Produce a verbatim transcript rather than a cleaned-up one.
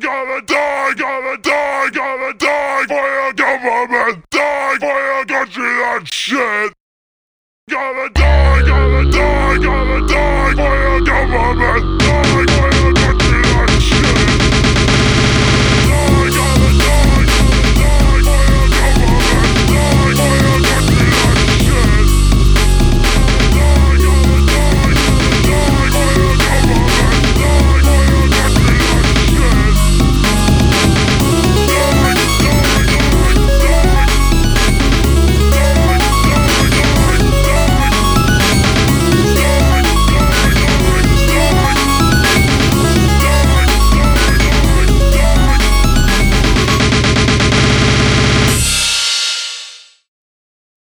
Gotta die, gotta die, gotta die for your government. Die for your country, that shit. Gotta die, gotta die, gotta die for your government.